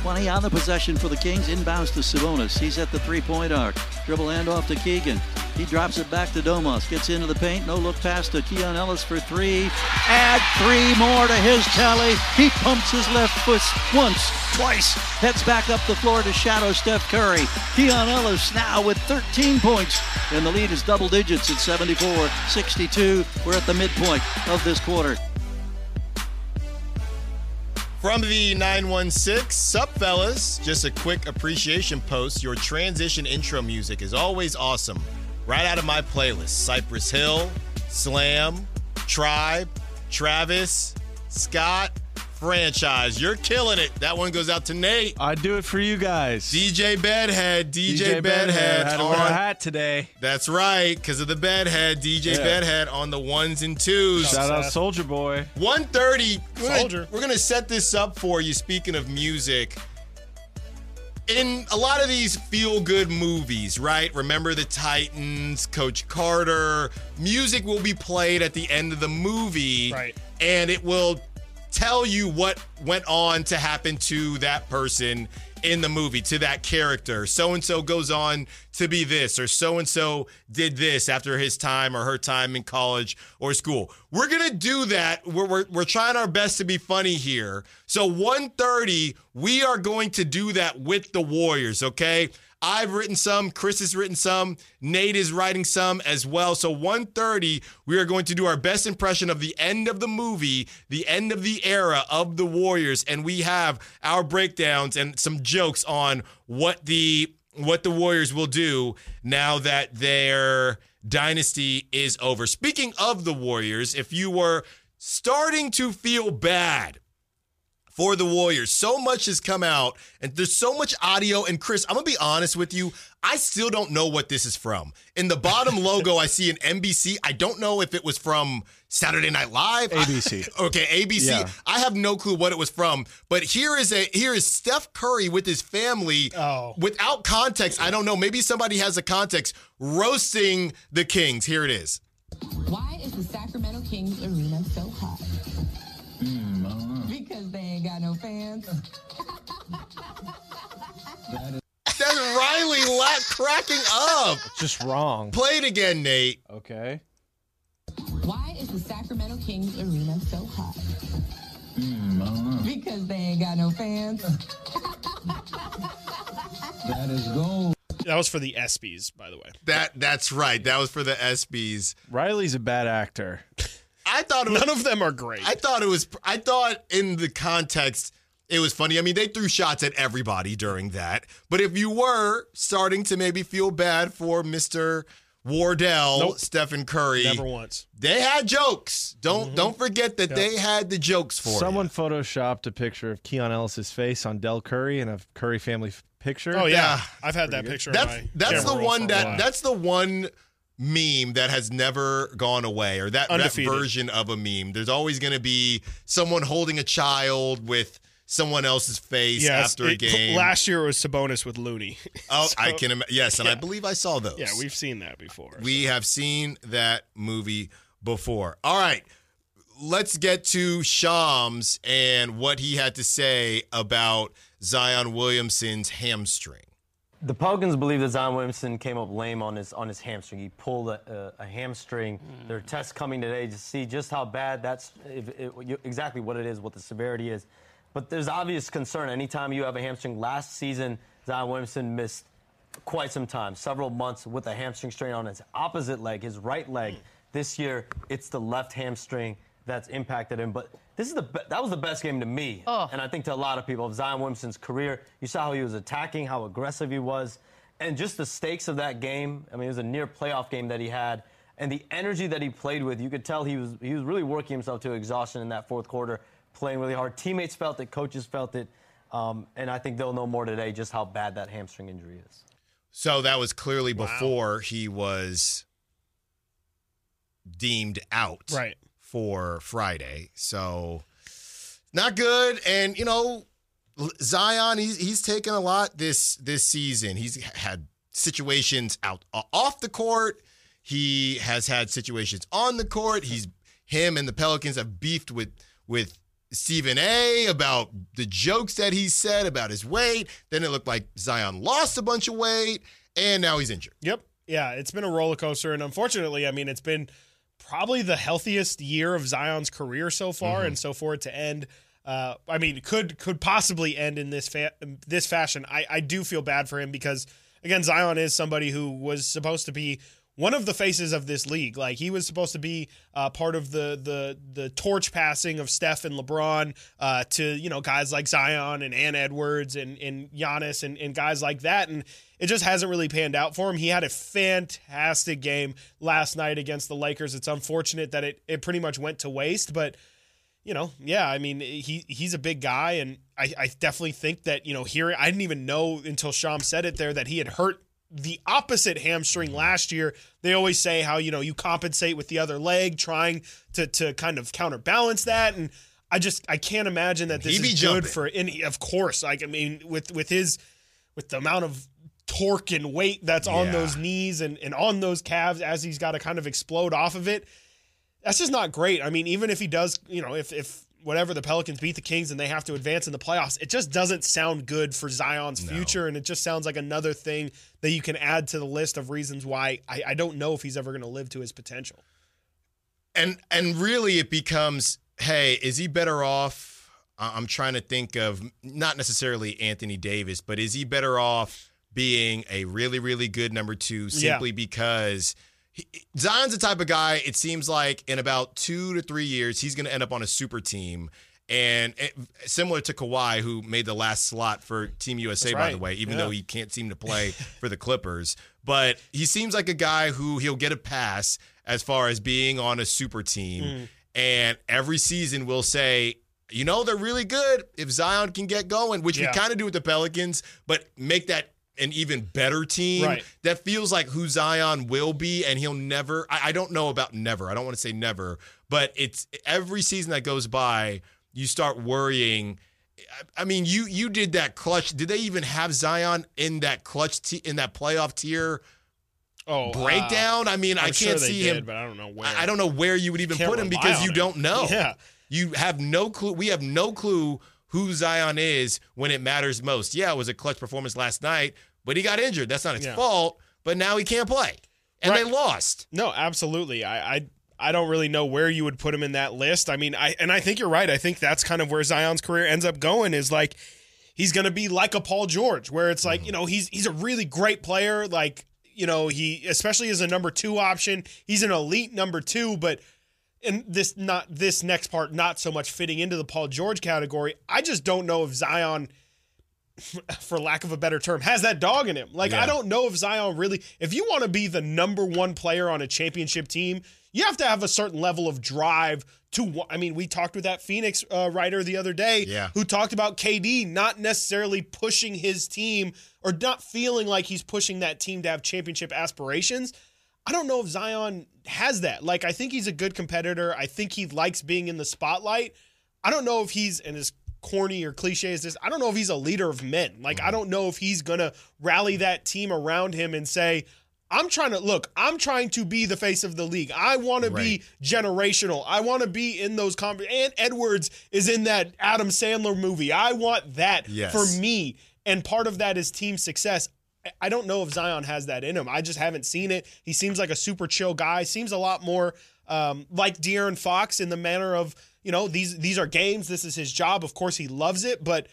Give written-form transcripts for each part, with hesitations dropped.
20 on the possession for the Kings. Inbounds to Sabonis. He's at the three-point arc. Dribble handoff to Keegan. He drops it back to Domas. Gets into the paint. No look pass to Keon Ellis for three. Add three more to his tally. He pumps his left foot once, twice. Heads back up the floor to shadow Steph Curry. Keon Ellis now with 13 points. And the lead is double digits at 74-62. We're at the midpoint of this quarter. From the 916, sup fellas? Just a quick appreciation post. Your transition intro music is always awesome. Right out of my playlist. Cypress Hill, Slam, Tribe, Travis, Scott, Franchise. You're killing it. That one goes out to Nate. I do it for you guys. DJ Bedhead. Had to wear a hat today. That's right, because of the Bedhead. DJ Bedhead on the ones and twos. Shout out Soldier Boy. 1:30. We're gonna set this up for you. Speaking of music, in a lot of these feel-good movies, right? Remember the Titans, Coach Carter. Music will be played at the end of the movie, right? And it will tell you what went on to happen to that person in the movie, to that character. So-and-so goes on to be this, or so-and-so did this after his time or her time in college or school. We're going to do that. We're trying our best to be funny here. So 1:30, we are going to do that with the Warriors, okay? I've written some, Chris has written some, Nate is writing some as well. So 1:30, we are going to do our best impression of the end of the movie, the end of the era of the Warriors, and we have our breakdowns and some jokes on what the Warriors will do now that their dynasty is over. Speaking of the Warriors, if you were starting to feel bad for the Warriors, so much has come out, and there's so much audio. And Chris, I'm going to be honest with you, I still don't know what this is from. In the bottom logo, I see an NBC. I don't know if it was from Saturday Night Live. ABC. ABC. Yeah. I have no clue what it was from. But here is Steph Curry with his family. Without context, I don't know. Maybe somebody has a context, roasting the Kings. Here it is. Why is the Sacramento Kings arena so hot? Because they ain't got no fans. That's Riley cracking up. Just wrong. Play it again, Nate. Okay. Why is the Sacramento Kings arena so hot? Because they ain't got no fans. That is gold. That was for the ESPYs, by the way. That's right. That was for the ESPYs. Riley's a bad actor. I thought none of them are great. I thought in the context it was funny. I mean, they threw shots at everybody during that. But if you were starting to maybe feel bad for Mr. Wardell, Stephen Curry, never once. They had jokes. Don't forget that they had the jokes for Someone photoshopped a picture of Keon Ellis's face on Del Curry and a Curry family picture. Oh yeah, I've had that picture. That's the one meme that has never gone away, or that version of a meme. There's always going to be someone holding a child with someone else's face after a game. Last year it was Sabonis with Looney. Oh, I can imagine. Yes, and I believe I saw those. Yeah, we've seen that before. We have seen that movie before. All right, let's get to Shams and what he had to say about Zion Williamson's hamstring. The Pelicans believe that Zion Williamson came up lame on his hamstring. He pulled a hamstring. There are tests coming today to see just how bad exactly what it is, what the severity is. But there's obvious concern anytime you have a hamstring. Last season, Zion Williamson missed quite some time, several months with a hamstring strain on his opposite leg, his right leg. This year, it's the left hamstring that's impacted him. But that was the best game to me, and I think to a lot of people, of Zion Williamson's career. You saw how he was attacking, how aggressive he was, and just the stakes of that game. I mean, it was a near playoff game that he had, and the energy that he played with. You could tell he was really working himself to exhaustion in that fourth quarter, playing really hard. Teammates felt it, coaches felt it, and I think they'll know more today just how bad that hamstring injury is. So that was clearly before he was deemed out. Right. For Friday. So not good. And, Zion, he's taken a lot this season. He's had situations off the court. He has had situations on the court. Him and the Pelicans have beefed with Stephen A. about the jokes that he said about his weight. Then it looked like Zion lost a bunch of weight, and now he's injured. Yep. Yeah, it's been a roller coaster, and unfortunately, I mean, it's been probably the healthiest year of Zion's career so far, and so for it to end, I mean, could possibly end in this fashion. I do feel bad for him because, again, Zion is somebody who was supposed to be one of the faces of this league. Like, he was supposed to be part of the torch passing of Steph and LeBron to, guys like Zion and Edwards and Giannis and guys like that. And it just hasn't really panned out for him. He had a fantastic game last night against the Lakers. It's unfortunate that it pretty much went to waste, but I mean, he's a big guy, and I definitely think that, I didn't even know until Sham said it there that he had hurt the opposite hamstring last year. They always say how, you compensate with the other leg, trying to kind of counterbalance that. And I can't imagine that this is good for any, of course, like, I mean, with the amount of torque and weight that's on those knees and on those calves as he's got to kind of explode off of it. That's just not great. I mean, even if he does, if whatever, the Pelicans beat the Kings and they have to advance in the playoffs, it just doesn't sound good for Zion's future. And it just sounds like another thing that you can add to the list of reasons why I don't know if he's ever going to live to his potential. And really it becomes, hey, is he better off? I'm trying to think of not necessarily Anthony Davis, but is he better off being a really, really good number two simply because Zion's the type of guy, it seems like in about 2 to 3 years, he's going to end up on a super team. And similar to Kawhi, who made the last slot for Team USA, by the way, even though he can't seem to play for the Clippers. But he seems like a guy who he'll get a pass as far as being on a super team. And every season we'll say, they're really good if Zion can get going, which we kind of do with the Pelicans, but make that an even better team that feels like who Zion will be, and he'll never, I don't know about never, I don't want to say never, but it's every season that goes by, you start worrying. I mean, you did that clutch. Did they even have Zion in that clutch in that playoff tier breakdown? I mean, I can't see him, but I don't know where. I don't know where you would even put him because you don't know. Yeah. You have no clue. We have no clue who Zion is when it matters most. Yeah, it was a clutch performance last night, but he got injured. That's not his fault, but now he can't play. And they lost. No, absolutely. I don't really know where you would put him in that list. I mean, I think you're right. I think that's kind of where Zion's career ends up going, is like he's going to be like a Paul George, where it's like, he's a really great player. Like, he, especially as a number two option, he's an elite number two, but and this next part, not so much fitting into the Paul George category. I just don't know if Zion, for lack of a better term, has that dog in him. Like, I don't know if Zion really, if you want to be the number one player on a championship team, you have to have a certain level of drive to, I mean, we talked with that Phoenix writer the other day who talked about KD not necessarily pushing his team or not feeling like he's pushing that team to have championship aspirations. I don't know if Zion has that. Like, I think he's a good competitor. I think he likes being in the spotlight. I don't know if he's, and as corny or cliche as this, I don't know if he's a leader of men. Like, I don't know if he's going to rally that team around him and say, I'm trying to be the face of the league. I want to be generational. I want to be in those and Edwards is in that Adam Sandler movie. I want that for me. And part of that is team success. I don't know if Zion has that in him. I just haven't seen it. He seems like a super chill guy. Seems a lot more like De'Aaron Fox in the manner of, these are games. This is his job. Of course, he loves it. But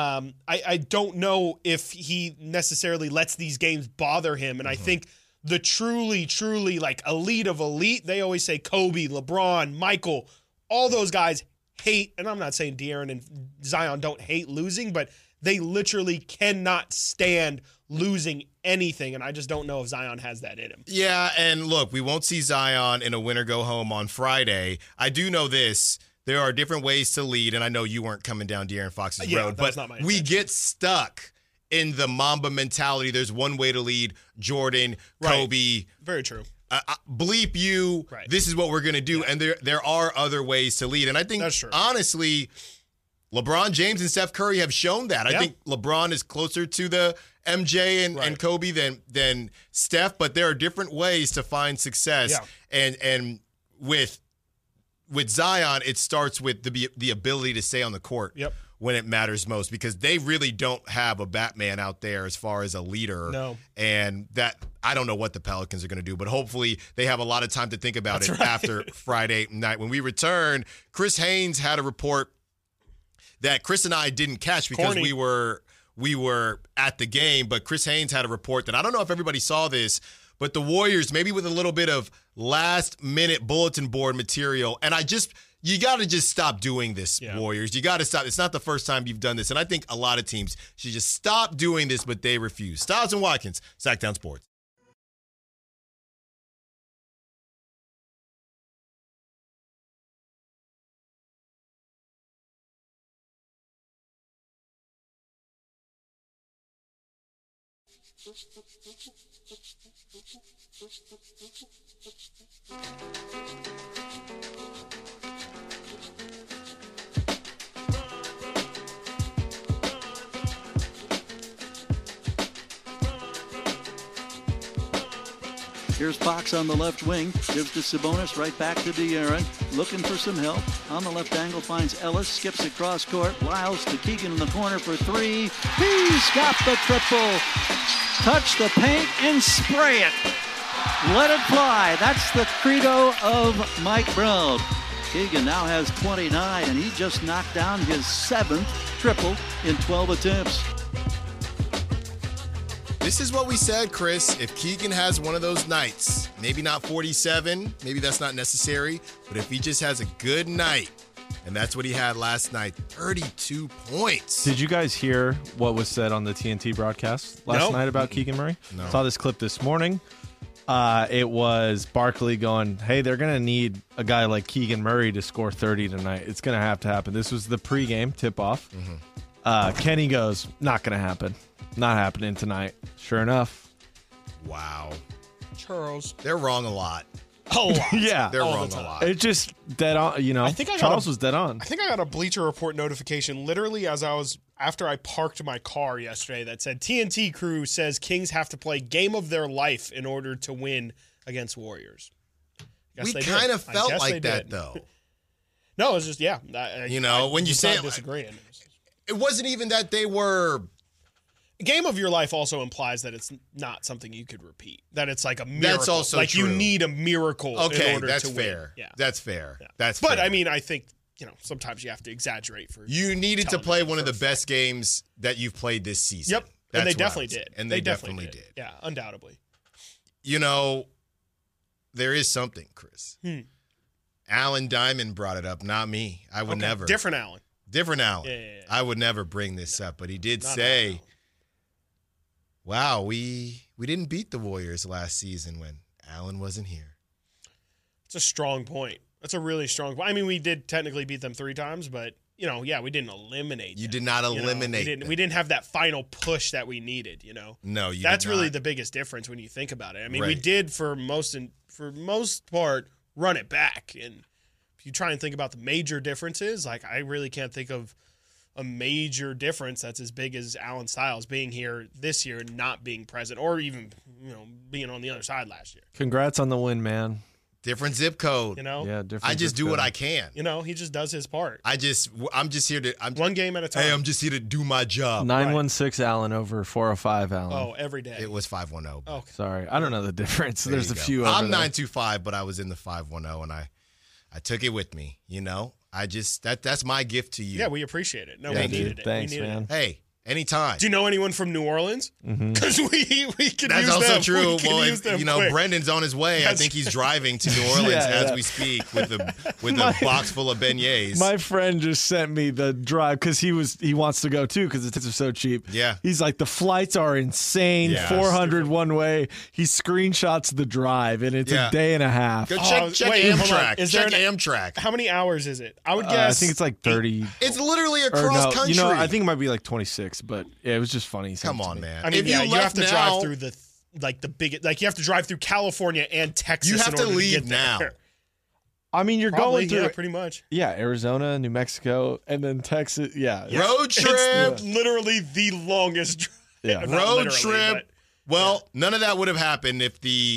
I don't know if he necessarily lets these games bother him. And I think the truly, truly like elite of elite, they always say Kobe, LeBron, Michael, all those guys hate, and I'm not saying De'Aaron and Zion don't hate losing, but they literally cannot stand losing anything, and I just don't know if Zion has that in him. Yeah, and look, we won't see Zion in a win or go home on Friday. I do know this. There are different ways to lead, and I know you weren't coming down De'Aaron Fox's road, but we get stuck in the Mamba mentality. There's one way to lead. Jordan, Kobe. Very true. Bleep you. This is what we're going to do, and there are other ways to lead. And I think, honestly, LeBron James and Steph Curry have shown that. I think LeBron is closer to the MJ and Kobe than Steph, but there are different ways to find success. And with with Zion, it starts with the ability to stay on the court when it matters most, because they really don't have a Batman out there as far as a leader. No. And that I don't know what the Pelicans are going to do, but hopefully they have a lot of time to think about it after Friday night. When we return, Chris Haynes had a report that Chris and I didn't catch because we were at the game, but Chris Haynes had a report that I don't know if everybody saw this, but the Warriors, maybe with a little bit of last-minute bulletin board material, and you got to just stop doing this, Warriors. You got to stop. It's not the first time you've done this, and I think a lot of teams should just stop doing this, but they refuse. Styles and Watkins, Sacktown Sports. Here's Fox on the left wing. Gives to Sabonis, right back to De'Aaron. Looking for some help. On the left angle finds Ellis. Skips across court. Lyles to Keegan in the corner for three. He's got the triple. Touch the paint and spray it. Let it fly. That's the credo of Mike Brown. Keegan now has 29, and he just knocked down his 7th triple in 12 attempts. This is what we said, Chris. If Keegan has one of those nights, maybe not 47, maybe that's not necessary, but if he just has a good night, and that's what he had last night, 32 points. Did you guys hear what was said on the TNT broadcast last night about Keegan Murray? No. Saw this clip this morning. It was Barkley going, hey, they're going to need a guy like Keegan Murray to score 30 tonight. It's going to have to happen. This was the pregame tip-off. Kenny goes, not going to happen. Not happening tonight. Sure enough. Wow. Charles. They're wrong a lot. A lot. Yeah. They're All wrong the a time. lot. It's just dead on. You know, I think I got Charles was dead on. I think I got a Bleacher Report notification literally after I parked my car yesterday that said TNT crew says Kings have to play game of their life in order to win against Warriors. We kind of felt like that, though. No, it's just, when you say it, disagreeing. It wasn't even that they were. Game of your life also implies that it's not something you could repeat. That it's like a miracle. That's also like true. You need a miracle in order that's to fair. win. Yeah. That's fair. Yeah. That's But fair. I mean, I think, sometimes you have to exaggerate for You needed to television play one of for- the best games that you've played this season. Yep. That's And they what I definitely would say. did. And they definitely did. Yeah, undoubtedly. There is something, Chris. Alan Diamond brought it up, not me. I would never. Different Allen. Different Alan. Yeah. I would never bring this up, but he did Not say, Alan. wow, we didn't beat the Warriors last season when Allen wasn't here. It's a strong point. That's a really strong point. I mean, we did technically beat them 3 times, but, we didn't eliminate them. You did not eliminate them. We didn't have that final push that we needed, No, you That's did really not. the biggest difference when you think about it. I mean, we Right. did for most part run it back. And if you try and think about the major differences, like I really can't think of a major difference that's as big as Alan Styles being here this year and not being present, or even being on the other side last year. Congrats on the win, man. Different zip code. Yeah, different. I just zip do what code. I can. He just does his part. I'm just here to. One game at a time. Hey, I'm just here to do my job. 916 Allen over 405 Allen. Oh, every day. It was 510. Oh, Sorry, I don't know the difference. There There's you a go. few. Over I'm there. 925, but I was in the 510, and I took it with me. I just that's my gift to you. yeah, we appreciate it. No, Thank we you. needed it. Thanks, we needed man. It. Hey, anytime. Do you know anyone from New Orleans? Because we could That's use also them. true. We could Well, use them quick. Brendan's on his way. I think he's driving to New Orleans as we speak with a box full of beignets. My friend just sent me the drive because he wants to go too because the tickets are so cheap. Yeah. He's like, the flights are insane. Yeah. 400 one way. He screenshots the drive and it's Yeah. a day and a half. Go check wait, hold on. Amtrak. Is there Check an- Amtrak. How many hours is it? I would I guess. think it's like 30. It's literally Or across no, country. I think it might be like 26, but yeah, it was just funny. He sent Come it to on, me. man. I mean, if yeah, you you left have to now, drive through the big, like you have to drive through California and Texas. You have in to order leave get now. there. I mean, you're Probably, going through yeah, pretty much. Arizona, New Mexico, and then Texas. Yeah. road trip. It's literally the longest drive. Yeah. Not Road literally, trip. but- Well, none of that would have happened if the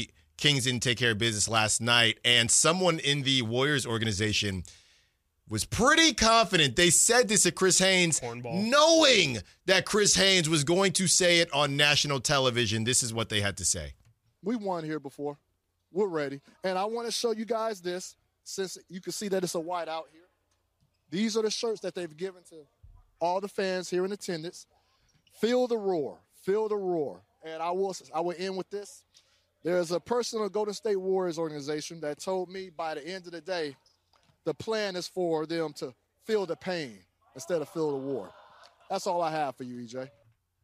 Kings didn't take care of business last night, and someone in the Warriors organization was pretty confident. They said this to Chris Haynes, Cornball. knowing that Chris Haynes was going to say it on national television. This is what they had to say. We won here before. We're ready. And I want to show you guys this, since you can see that it's a white out here. These are the shirts that they've given to all the fans here in attendance. Feel the roar. Feel the roar. And I will end with this. There's a person in the Golden State Warriors organization that told me by the end of the day, the plan is for them to feel the pain instead of feel the war. That's all I have for you, EJ.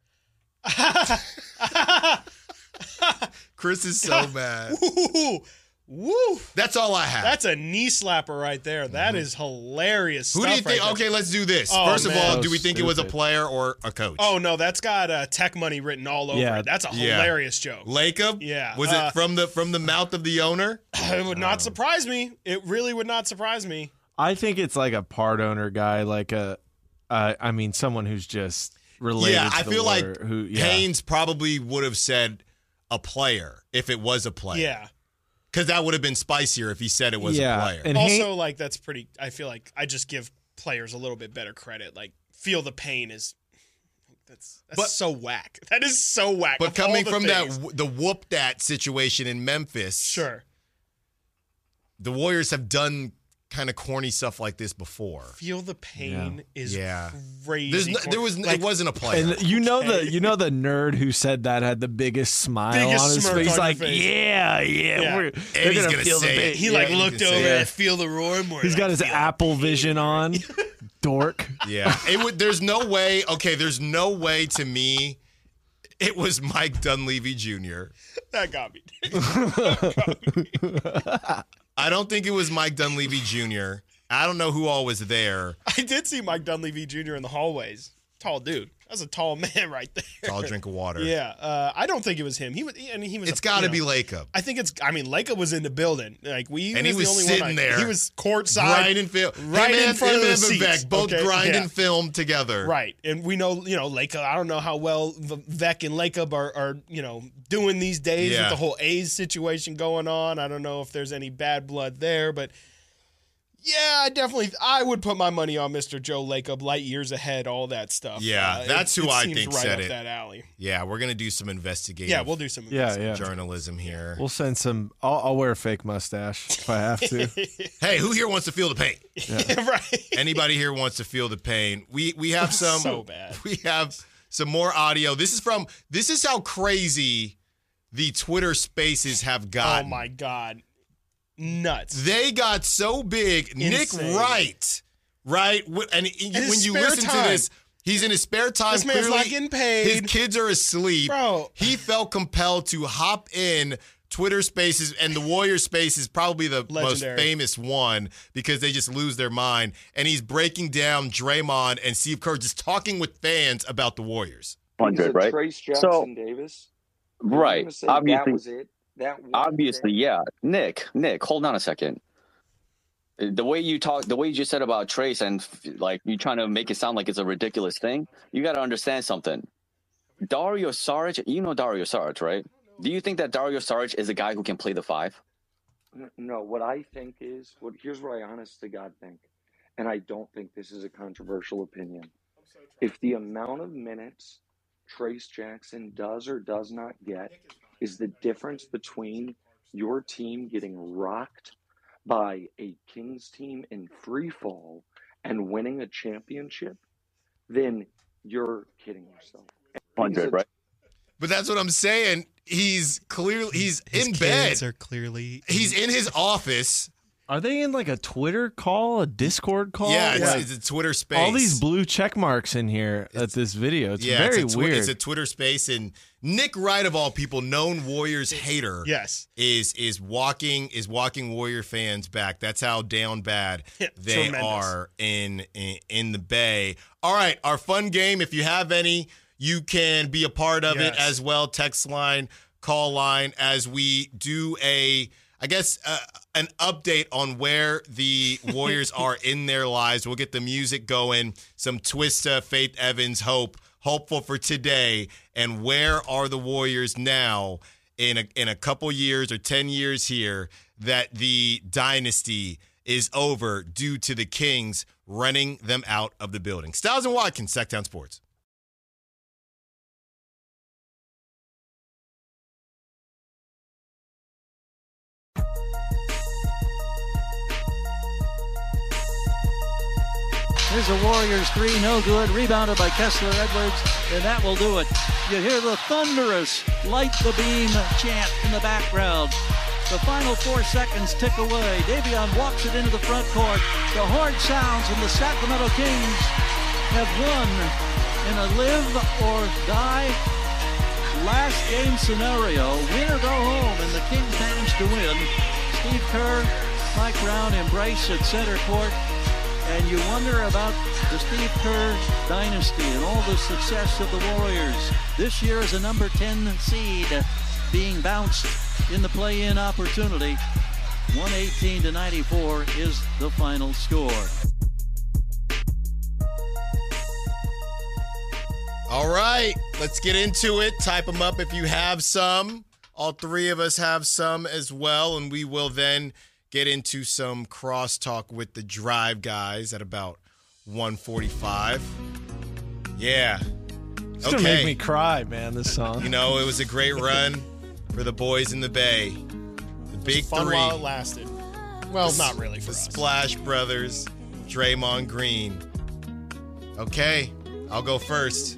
Chris is so mad. Woo! Woo! That's all I have. That's a knee slapper right there. That is hilarious. Who do you stuff think? right there. Okay, let's do this. Oh, First of man. all, So do we think it was a stupid. player or a coach? Oh no, that's got tech money written all over Yeah. it. That's a Yeah. hilarious joke. Lacob? Yeah. Was it from the mouth of the owner? It would not surprise me. It really would not surprise me. I think it's like a part owner guy, like someone who's just related. Yeah, to I the feel like lawyer who, yeah. Haynes probably would have said a player if it was a player. Yeah. Because that would have been spicier if he said it was a player. And Also, like that's pretty. I feel like I just give players a little bit better credit. Like feel the pain is. That's But- so whack. That is so whack. But Of all coming the from things. the whoop that situation in Memphis, Sure. the Warriors have done kind of corny stuff like this before. Feel the pain is Yeah. crazy. It wasn't a player. And you know the nerd who said that had the biggest smile Biggest on his smirk face. He's on your like, face. yeah, Yeah. they're And he's gonna gonna feel the say pain. it. He Yeah, like you looked can say over that. and feel the roar more. He's like, got his feel the Apple pain. Vision on. Dork. Yeah. There's no way. Okay, there's no way to me. It was Mike Dunleavy Jr. That got me. I don't think it was Mike Dunleavy Jr. I don't know who all was there. I did see Mike Dunleavy Jr. in the hallways. Tall dude. That's a tall man right there. Tall drink of water. Yeah, I don't think it was him. He was. It's got to be Lacob. I think it's. I mean, Lacob was in the building. Like And he was the only sitting one there. He was courtside, Grinding film. right in front of the and seats. Vivek, both Okay, grinding yeah. film together. Right, and we know, Lacob. I don't know how well Vivek and Lacob are doing these days Yeah. with the whole A's situation going on. I don't know if there's any bad blood there, but yeah, I would put my money on Mr. Joe Lacob, light years ahead, all that stuff. Yeah, that's who I seems think right said up it. that alley. Yeah, we're gonna do some investigative. Yeah, we'll do some. Yeah. journalism here. We'll send some. I'll wear a fake mustache if I have to. Hey, who here wants to feel the pain? Right. Anybody here wants to feel the pain? We have some. So bad. We have some more audio. This is how crazy the Twitter Spaces have Oh gotten. my God. Nuts. They got so big. Insane. Nick Wright, right? And his when you spare listen time. to this, he's in his spare time. This man's Clearly, not getting paid. His kids are asleep. Bro. He felt compelled to hop in Twitter Spaces, and the Warriors Space is probably the most Legendary. famous one because they just lose their mind. And he's breaking down Draymond and Steve Kerr, just talking with fans about the Warriors. 100, right? Trace Jackson So, Davis. right. I'm gonna say Obviously, that was it. That was obviously, it. yeah. Nick, hold on a second. The way you just said about Trace and like you trying to make it sound like it's a ridiculous thing, you got to understand something. Dario Saric, you know Dario Saric, right? Do you think that Dario Saric is a guy who can play the five? No, what I think is here's what I honest to God think, and I don't think this is a controversial opinion. If the amount of minutes Trace Jackson does or does not get is the difference between your team getting rocked by a Kings team in free fall and winning a championship, then you're kidding yourself. 100, right? But that's what I'm saying. He's in bed. Are clearly. He's in his office. Are they in like a Twitter call, a Discord call? Yeah, Like, it's a Twitter Space. all these blue check marks in here at this video. It's very weird. It's a Twitter Space, and Nick Wright, of all people, known Warriors hater, Yes. is walking Warrior fans back. That's how down bad they Tremendous. are in the Bay. All right, our fun game. If you have any, you can be a part of it Yes. as well. Text line, call line, as we do an update on where the Warriors are in their lives. We'll get the music going, some Twista, Faith Evans, hopeful for today, and where are the Warriors now in a couple years or 10 years here that the dynasty is over due to the Kings running them out of the building. Styles and Watkins, Sacktown Sports. Here's a Warriors 3, no good. Rebounded by Kessler Edwards, and that will do it. You hear the thunderous light the beam chant in the background. The final 4 seconds tick away. Davion walks it into the front court. The horn sounds, and the Sacramento Kings have won in a live or die last game scenario. Win or go home, and the Kings managed to win. Steve Kerr, Mike Brown embrace at center court. And you wonder about the Steve Kerr dynasty and all the success of the Warriors. This year is a number 10 seed being bounced in the play-in opportunity. 118-94 is the final score. All right, let's get into it. Type them up if you have some. All three of us have some as well, and we will then get into some crosstalk with the Drive guys at about 1:45. Yeah. It's gonna make me cry, man, this song. You know, it was a great run for the boys in the Bay. The big fun three. while it lasted. Well, not really for the us. Splash Brothers, Draymond Green. Okay, I'll go first.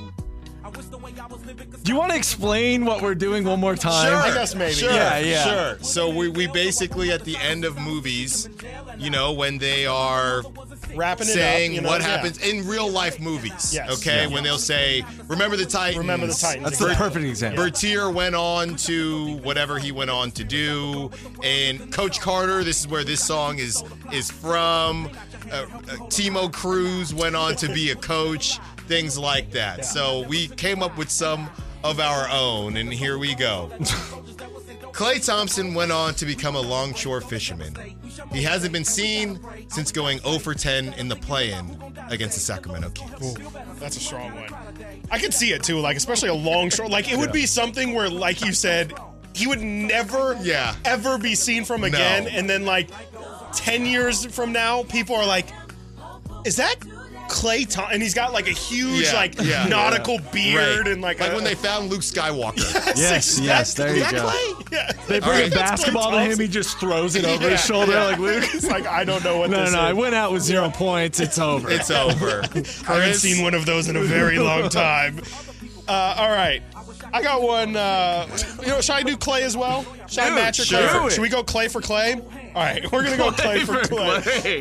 Do you want to explain what we're doing one more time? Sure. I guess maybe. Sure, Yeah. Sure. So we basically at the end of movies, you know, when they are Wrapping it saying up, you know, what yeah. happens in real life movies. Yes. Okay, Yeah. when they'll say, "Remember the Titans." Remember the Titans. That's the perfect example. Bertier went on to whatever he went on to do, and Coach Carter. This is where this song is from. Timo Cruz went on to be a coach. Things like that. Yeah. So we came up with some of our own, and here we go. Klay Thompson went on to become a longshore fisherman. He hasn't been seen since going 0 for 10 in the play-in against the Sacramento Kings. Ooh, that's a strong one. I could see it too, like especially a long short. Like it would be something where, like you said, he would never, ever be seen from again. No. And then like 10 years from now, people are like, "Is that Klay Thompson?" And he's got like a huge nautical beard and like when they found Luke Skywalker. Yes, there you go. Yeah. They bring a basketball to him, he just throws it over his shoulder like Luke. It's like, I don't know what No, this is. I went out with 0 points. It's over. It's over. I haven't seen one of those in a very long time. All right. I got one. Should I do Klay as well? Should I match your Klay? sure. Should we go Klay for Klay? All right, we're going to go Klay for Klay.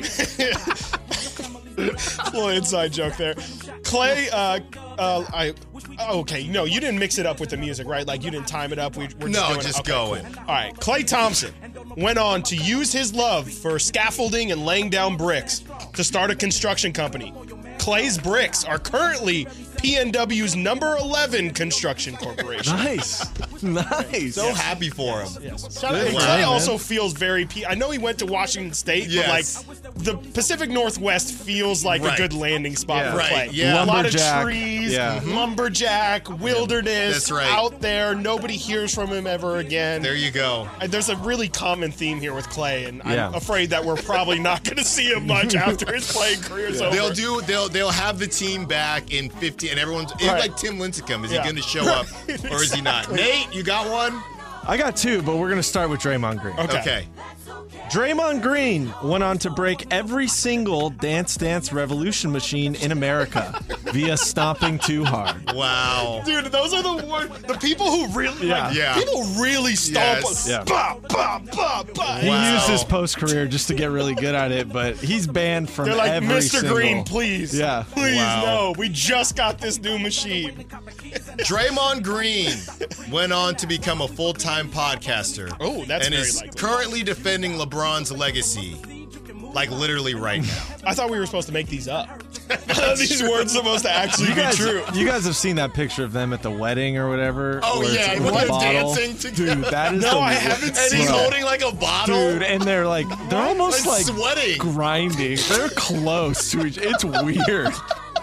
A little inside joke there. Klay, okay, no, you didn't mix it up with the music, right? Like, you didn't time it up. We're just doing it. Okay, going. cool. All right, Klay Thompson went on to use his love for scaffolding and laying down bricks to start a construction company. Klay's Bricks are currently PNW's number 11 construction corporation. Nice. So happy for him. Shout out. And Klay also feels very I know he went to Washington State, but like the Pacific Northwest feels like a good landing spot for Klay. Yeah. A lot of Lumberjack. trees, Yeah. lumberjack, wilderness, That's right. out there. Nobody hears from him ever again. There you go. There's a really common theme here with Klay, and Yeah. I'm afraid that we're probably not going to see him much after his playing career is over. They'll have the team back in 50, and everyone's it's Right. like Tim Lincecum. Is he Yeah. going to show up or is he not? Nate, you got one? I got 2, but we're going to start with Draymond Green. Okay. Draymond Green went on to break every single Dance Dance Revolution machine in America via stomping too hard. Wow. Dude, those are the people who really people really stomp. Yes. Yeah. Bah, bah, bah, bah. He Wow. used his post career just to get really good at it, but he's banned from They're like, every Mr. single. Green, please. Yeah. Please, Wow. no. We just got this new machine. Draymond Green went on to become a full-time podcaster. Oh, that's and very is likely. currently defending LeBron's legacy, like literally right now. I thought we were supposed to make these up. These words are supposed to actually be true. You guys have seen that picture of them at the wedding or whatever? Oh, where it's yeah, with when the they're bottle? dancing together. Dude, that is No, the I haven't And he's Bro. holding like a bottle. Dude, and they're almost Like sweating. grinding. They're close to each. It's weird.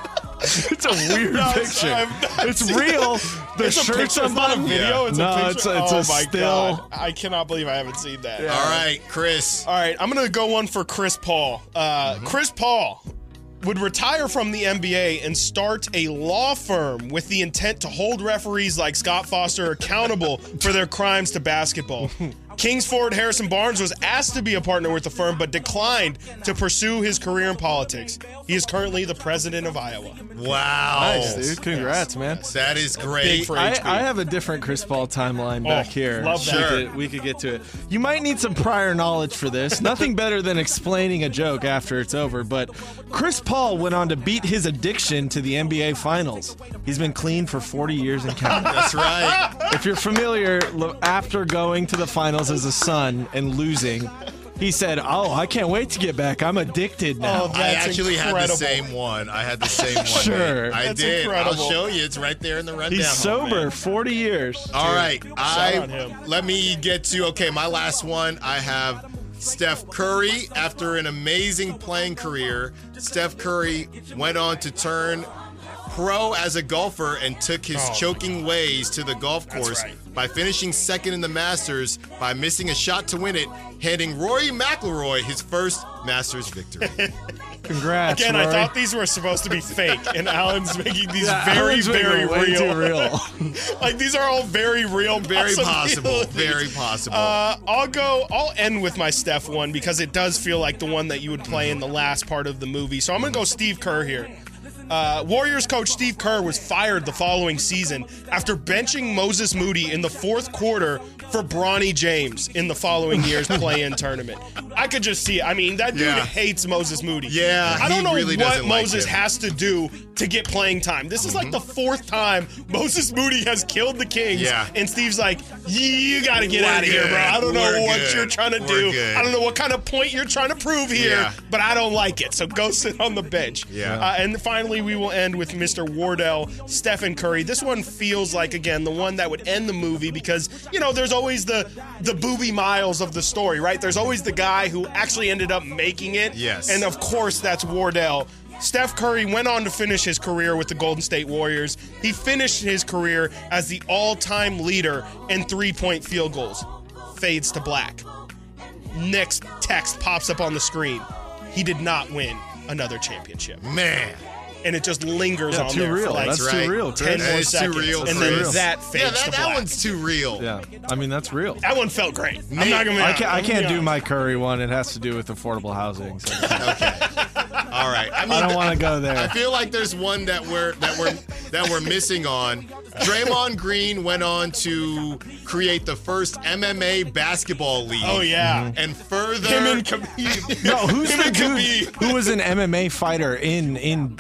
It's a weird picture. It's real. The shirt's It's not a unbuttoned. video. It's No, a picture. it's oh a my still. God. I cannot believe I haven't seen that. All right, Chris. All right, I'm going to go one for Chris Paul. Chris Paul would retire from the NBA and start a law firm with the intent to hold referees like Scott Foster accountable for their crimes to basketball. Kings forward Harrison Barnes was asked to be a partner with the firm but declined to pursue his career in politics. He is currently the president of Iowa. Wow. Nice, dude. Congrats, man. That is Big great. for I HB. have a different Chris Paul timeline back here. love that. Sure. We could get to it. You might need some prior knowledge for this. Nothing better than explaining a joke after it's over. But Chris Paul went on to beat his addiction to the NBA Finals. He's been clean for 40 years and counting. That's right. If you're familiar, after going to the finals as a son and losing, he said, "Oh, I can't wait to get back. I'm addicted now." Oh, I That's actually had the incredible. same one. I had the same one. Sure. mate. I That's did. incredible. I'll show you. It's right there in the rundown. He's sober, 40 years. All right. on him. Let me get to, okay, my last one. I have Steph Curry. After an amazing playing career, Steph Curry went on to turn pro as a golfer and took his choking ways to the golf course by finishing second in the Masters by missing a shot to win it, handing Rory McIlroy his first Masters victory. Congrats, Again, Rory. I thought these were supposed to be fake, and Alan's making these Yeah, very, Alan's making very it way real. too real. Like, these are all very real, Very possible. possibilities. Very possible. I'll end with my Steph one because it does feel like the one that you would play in the last part of the movie. So I'm going to go Steve Kerr here. Warriors coach Steve Kerr was fired the following season after benching Moses Moody in the fourth quarter for Bronny James in the following year's play-in tournament. I could just see it. I mean, that dude Yeah. hates Moses Moody. Yeah, I don't he know really what doesn't like Moses him. has to do to get playing time. This is like the fourth time Moses Moody has killed the Kings. Yeah. And Steve's like, you got to get We're out of here, bro. I don't know good. what We're you're trying to good. do. We're good. I don't know what kind of point you're trying to prove here, Yeah. but I don't like it. So go sit on the bench. Yeah. And finally, we will end with Mr. Wardell, Stephen Curry. This one feels like, again, the one that would end the movie because, you know, there's always the Booby Miles of the story, right? There's always the guy who actually ended up making it. Yes. And of course, that's Wardell. Steph Curry went on to finish his career with the Golden State Warriors. He finished his career as the all-time leader in three-point field goals. Fades to black. Next text pops up on the screen. He did not win another championship. Man. And it just lingers Yeah, on too there real. for like That's right. too real, 10 Chris. more That is too seconds. real, and Chris. then that fades Yeah, to that black. one's too real. Yeah, I mean, that's real. That one felt great. I'm not gonna. I can't do my Curry one. It has to do with affordable housing. So Okay. All right. I mean, I don't want to go I there. feel like there's one that we're missing on. Draymond Green went on to create the first MMA basketball league. Oh yeah. And further, Him and Khabib. No, who's Him the and dude Khabib. who was an MMA fighter in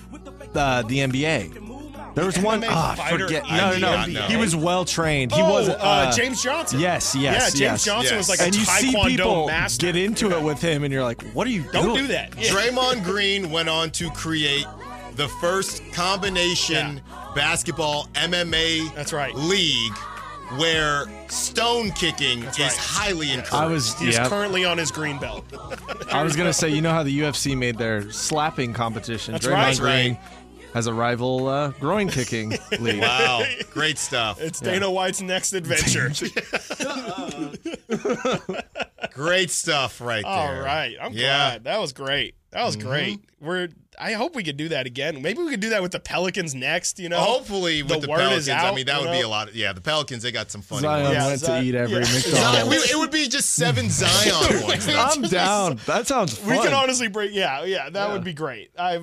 the NBA? There was one. MMA Ah, fighter forget. in No, the no, NBA? He was well trained. He was James Johnson. Yes, Yeah, yes, James yes. Johnson was like And a you see Taekwondo people master. get into it with him, and you're like, "What are you Don't doing?" do that. Yeah. Draymond Green went on to create the first combination basketball MMA That's right. league where stone kicking is right. highly encouraged. I was. He's Yeah, currently on his green belt. I was gonna say. You know how the UFC made their slapping competition? That's Draymond right. Green has a rival groin kicking league. Wow, great stuff. It's Dana White's next adventure. Great stuff right there. All right. I'm glad. That was great. That was Mm-hmm. great. I hope we could do that again. Maybe we could do that with the Pelicans next, you know? Hopefully The with the word Pelicans, is out, I mean, that you would be know? a lot. The Pelicans, they got some funny Zion ones. Yeah, went to Zion- eat every yeah. Zion, McDonald's. it would be just 7 Zion ones. I'm down. That sounds fun. We can honestly break. Yeah, that would be great. I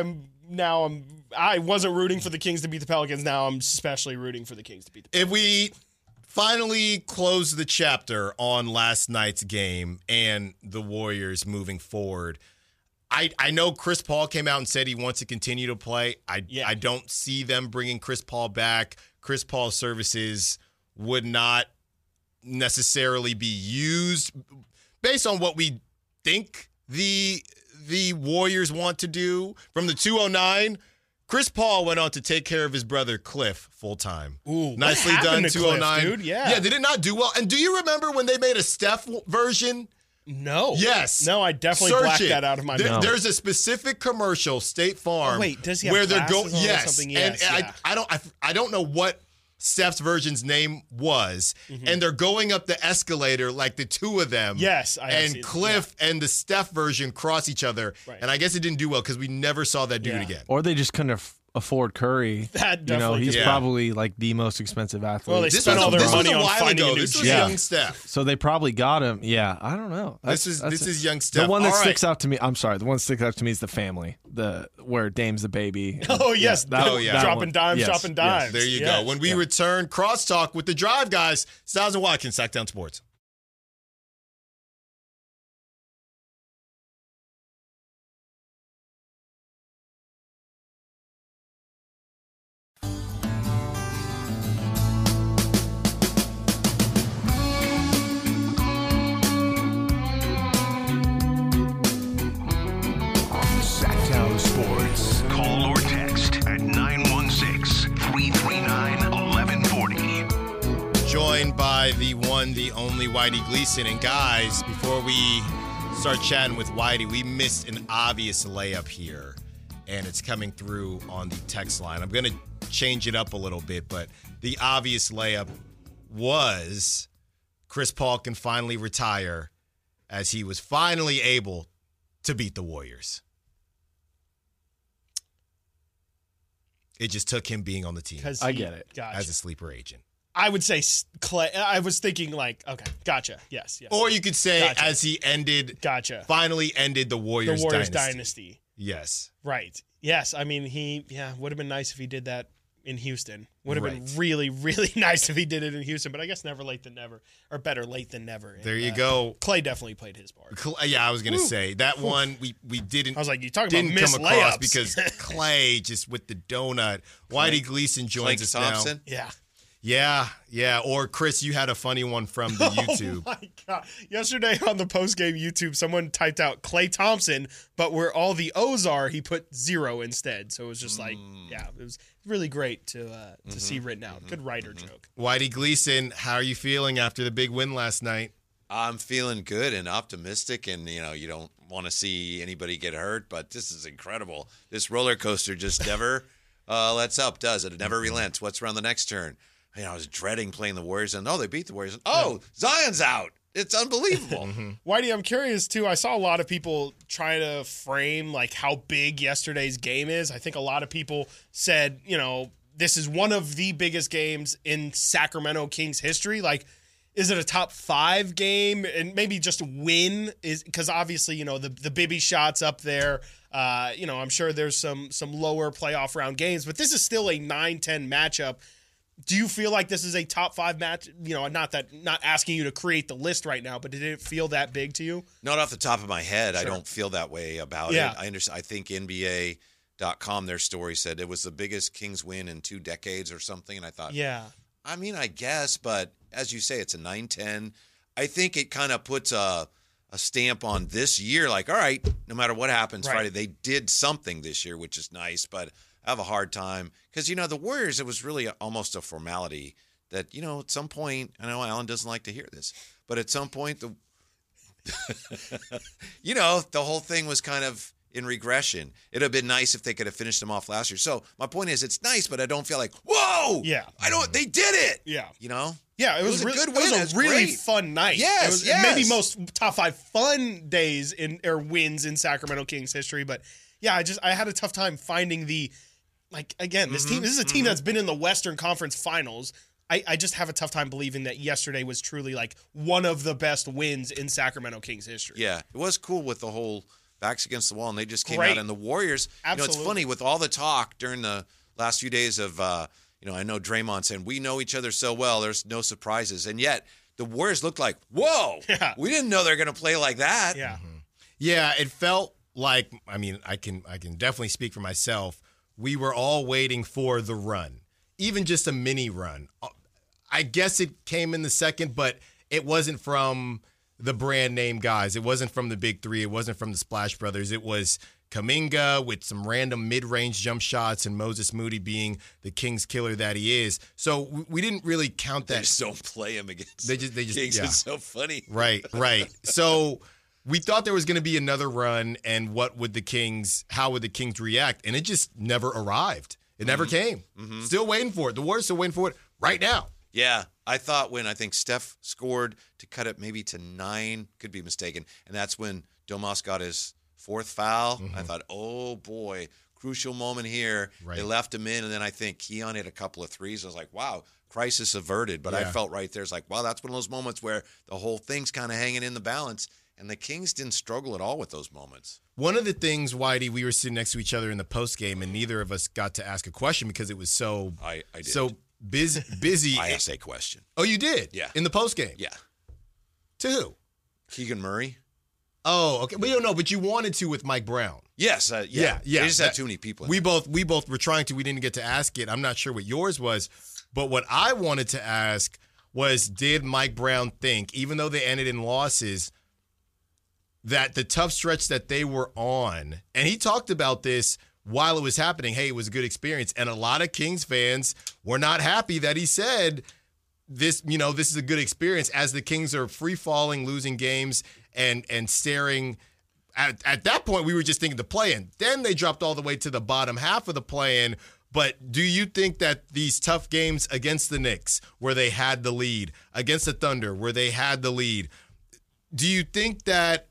wasn't rooting for the Kings to beat the Pelicans. Now I'm especially rooting for the Kings to beat the Pelicans. If we finally close the chapter on last night's game and the Warriors moving forward, I know Chris Paul came out and said he wants to continue to play. I don't see them bringing Chris Paul back. Chris Paul's services would not necessarily be used based on what we think the Warriors want to do. From the 209, Chris Paul went on to take care of his brother Cliff full time. Ooh, nicely what done, happened to 209. Cliff, dude? Yeah. Did it not do well? And do you remember when they made a Steph version No. Yes. No, I definitely Search blacked it. that out of my memory. There's a specific commercial, State Farm. Oh, wait, does he have where they're glasses going? on or Yes. something? And Yes, I don't know what Steph's version's name was, and they're going up the escalator like the two of them. Yes, I have seen and it, Cliff and the Steph version cross each other, Right. and I guess it didn't do well because we never saw that dude again. Or they just couldn't afford Curry. That you know, definitely he's could be. probably like the most expensive athlete. Well, they spent all their this money was a on while finding ago. a new This was gym. young Steph. So they probably got him. Yeah, I don't know. This is young Steph. The one that All right. sticks out to me. I'm sorry. The one that sticks out to me is the family. Where Dame's the baby. Oh, yes. that Dropping one. dimes, Yes, dropping yes. dimes. There you Yes. go. When we return, crosstalk with the Drive guys, Styles and Watkins, Sacktown Sports. Sacktown Sports. Call or text at 916-339-1140. Joined by the one, the only Whitey Gleason. And guys, before we start chatting with Whitey, we missed an obvious layup here, and it's coming through on the text line. I'm going to change it up a little bit, but the obvious layup was Chris Paul can finally retire as he was finally able to beat the Warriors. It just took him being on the team I get it. Gotcha. as a sleeper agent. I would say Clay. I was thinking like, okay, gotcha. Yes. Or you could say Gotcha. as he Gotcha. finally ended the Warriors, The Warriors dynasty. dynasty. Yes. Right. Yes. I mean, would have been nice if he did that in Houston. Would have been Right. really, really nice if he did it in Houston, but I guess never late than never, or better late than never. There you And, go. Clay definitely played his part. Yeah, I was going to say that one we didn't. I was like, you talking about didn't missed come across layups. because Clay just with the donut. Whitey Gleason joins us Thompson? Yeah. now. Yeah. Or Chris, you had a funny one from the YouTube. Oh my God. Yesterday on the post-game YouTube, someone typed out Klay Thompson, but where all the O's are, he put 0 instead. So it was just like, yeah, it was really great to see written out. Good writer joke. Whitey Gleason, how are you feeling after the big win last night? I'm feeling good and optimistic, and you don't want to see anybody get hurt, but this is incredible. This roller coaster just never lets up, does it? It never relents. What's around the next turn? I was dreading playing the Warriors, and they beat the Warriors. Oh, Zion's out. It's unbelievable. Whitey, I'm curious too. I saw a lot of people try to frame like how big yesterday's game is. I think a lot of people said, this is one of the biggest games in Sacramento Kings history. Like, is it a top 5 game? And maybe just a win is because obviously, the Bibby shot's up there. I'm sure there's some lower playoff round games, but this is still a 9-10 matchup. Do you feel like this is a top 5 match? Not asking you to create the list right now, but did it feel that big to you? Not off the top of my head. Sure. I don't feel that way about Yeah. it. I understand. I think NBA.com, their story said it was the biggest Kings win in 2 decades or something. And I thought, Yeah. I mean, I guess, but as you say, it's a 9-10. I think it kind of puts a stamp on this year. Like, all right, no matter what happens Right. Friday, they did something this year, which is nice, but I have a hard time because, the Warriors, it was really almost a formality that, at some point, I know Alan doesn't like to hear this, but at some point, the whole thing was kind of in regression. It would have been nice if they could have finished them off last year. So my point is, it's nice, but I don't feel like, whoa, Yeah. they did it. Yeah. Yeah, it was a really, good it win. was It's a really great. fun night. Yes, it was yes. maybe most top 5 fun days or wins in Sacramento Kings history. But yeah, I had a tough time finding this team. This is a team that's been in the Western Conference Finals. I just have a tough time believing that yesterday was truly like one of the best wins in Sacramento Kings history. Yeah, it was cool with the whole backs against the wall, and they just came Great. out. And the Warriors, Absolutely. it's funny with all the talk during the last few days of, I know Draymond saying we know each other so well, there's no surprises, and yet the Warriors looked like, whoa, we didn't know they're going to play like that. Yeah, Yeah, it felt like, I can definitely speak for myself. We were all waiting for the run, even just a mini run. I guess it came in the second, but it wasn't from the brand name guys. It wasn't from the big 3. It wasn't from the Splash Brothers. It was Kuminga with some random mid-range jump shots and Moses Moody being the Kings killer that he is. So we didn't really count that. They just don't play him against They just Kings. yeah. It's so funny. Right. So we thought there was going to be another run, and how would the Kings react? And it just never arrived. It never came. Still waiting for it. The Warriors still waiting for it right now. Yeah, I thought when I think Steph scored to cut it maybe to 9, could be mistaken, and that's when Domas got his 4th foul. I thought, oh boy, crucial moment here. Right. They left him in, and then I think Keon hit a couple of threes. I was like, wow, crisis averted. But I felt right there. It's like, wow, that's one of those moments where the whole thing's kind of hanging in the balance, and the Kings didn't struggle at all with those moments. One of the things, Whitey, we were sitting next to each other in the post game, and neither of us got to ask a question because it was so I did. so busy. I asked a question. Oh, you did? Yeah. In the post game? Yeah. To who? Keegan Murray. Oh, okay. We don't know, but you wanted to with Mike Brown. Yes. Yeah. They just had too many people. We both were trying to. We didn't get to ask it. I'm not sure what yours was, but what I wanted to ask was, did Mike Brown think, even though they ended in losses, that the tough stretch that they were on, and he talked about this while it was happening, hey, it was a good experience. And a lot of Kings fans were not happy that he said this is a good experience as the Kings are free falling, losing games and staring. At that point, we were just thinking the play-in. Then they dropped all the way to the bottom half of the play-in. But do you think that these tough games against the Knicks, where they had the lead, against the Thunder, where they had the lead, do you think that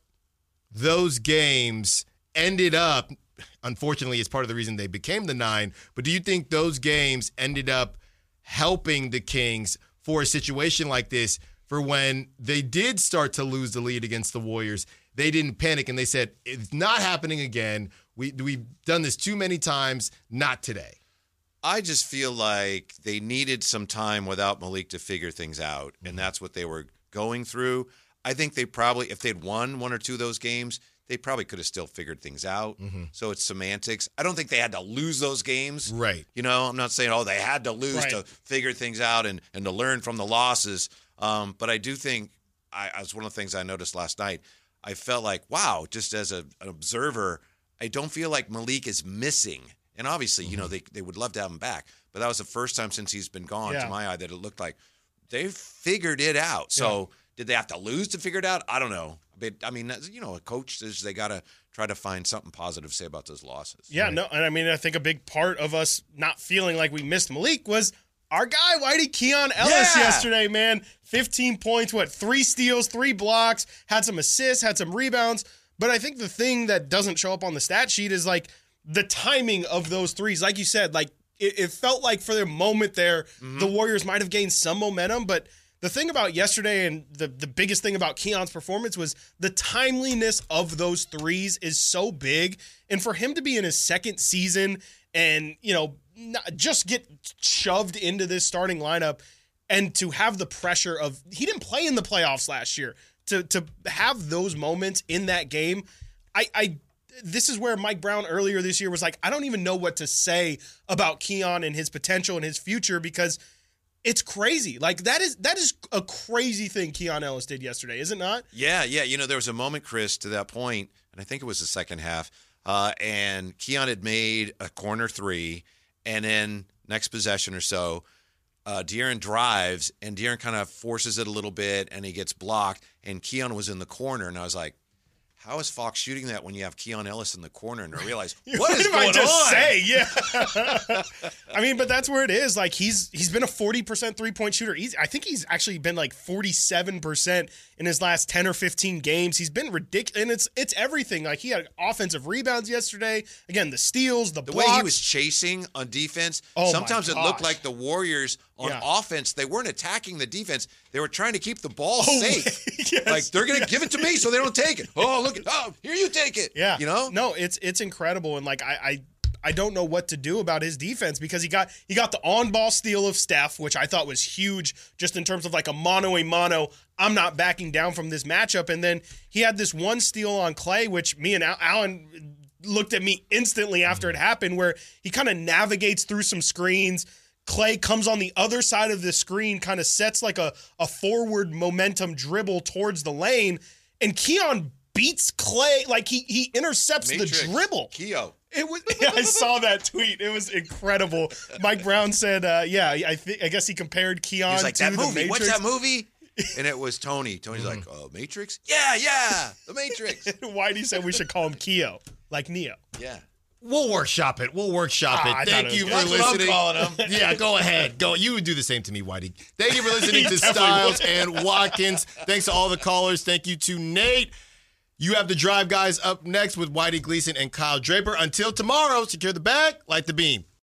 those games ended up, unfortunately, it's part of the reason they became the 9, but do you think those games ended up helping the Kings for a situation like this, for when they did start to lose the lead against the Warriors, they didn't panic and they said, it's not happening again. We've done this too many times, not today. I just feel like they needed some time without Malik to figure things out, and that's what they were going through. I think they probably, if they'd won 1 or 2 of those games, they probably could have still figured things out. So it's semantics. I don't think they had to lose those games. Right. I'm not saying, they had to lose to figure things out and to learn from the losses. But I do think, as one of the things I noticed last night, I felt like, wow, just as an observer, I don't feel like Malik is missing. And obviously, they would love to have him back. But that was the first time since he's been gone, to my eye, that it looked like they figured it out. So did they have to lose to figure it out? I don't know. But, I mean, a coach says they got to try to find something positive to say about those losses. Yeah, no, and I mean, I think a big part of us not feeling like we missed Malik was our guy, Whitey Keon Ellis yesterday, man. 15 points, 3 steals, 3 blocks, had some assists, had some rebounds. But I think the thing that doesn't show up on the stat sheet is, like, the timing of those threes. Like you said, like, it felt like for the moment there, the Warriors might have gained some momentum, but the thing about yesterday and the biggest thing about Keon's performance was the timeliness of those threes is so big. And for him to be in his second season and, not just get shoved into this starting lineup and to have the pressure of, he didn't play in the playoffs last year, to have those moments in that game, this is where Mike Brown earlier this year was like, I don't even know what to say about Keon and his potential and his future, because it's crazy. Like, that is a crazy thing Keon Ellis did yesterday, is it not? Yeah. There was a moment, Chris, to that point, and I think it was the second half, and Keon had made a corner 3, and then next possession or so, De'Aaron drives, and De'Aaron kind of forces it a little bit, and he gets blocked, and Keon was in the corner, and I was like, how is Fox shooting that when you have Keon Ellis in the corner? And I realized, what is going on? Say? Yeah. I mean, but that's where it is. Like, he's been a 40% three-point shooter. I think he's actually been like 47% in his last 10 or 15 games. He's been ridiculous, and it's everything. Like, he had offensive rebounds yesterday. Again, the steals, the blocks. way he was chasing on defense. Sometimes it looked like the Warriors on offense, they weren't attacking the defense. They were trying to keep the ball safe. Yes. Like, they're going to give it to me so they don't take it. Oh, look at, here you take it. Yeah. No, it's incredible. And like, I don't know what to do about his defense, because he got the on-ball steal of Steph, which I thought was huge just in terms of like a mano-a-mano. I'm not backing down from this matchup. And then he had this one steal on Clay, which me and Alan looked at me instantly after it happened, where he kind of navigates through some screens. Clay comes on the other side of the screen, kind of sets like a forward momentum dribble towards the lane, and Keon beats Clay. Like, he intercepts the dribble. Keo. It was. Yeah, I saw that tweet. It was incredible. Mike Brown said, I guess he compared Keon He was like, to that the movie. Matrix. What's that movie? and it was Tony. Tony's like, Matrix? Yeah, the Matrix. Whitey said we should call him Keo, like Neo. Yeah. We'll workshop it. I Thank you for That's what I'm listening. calling him. Yeah, go ahead. Go. You would do the same to me, Whitey. Thank you for listening He to definitely Styles would. and Watkins. Thanks to all the callers. Thank you to Nate. You have the Drive Guys up next with Whitey Gleason and Kyle Draper. Until tomorrow, secure the bag, light the beam.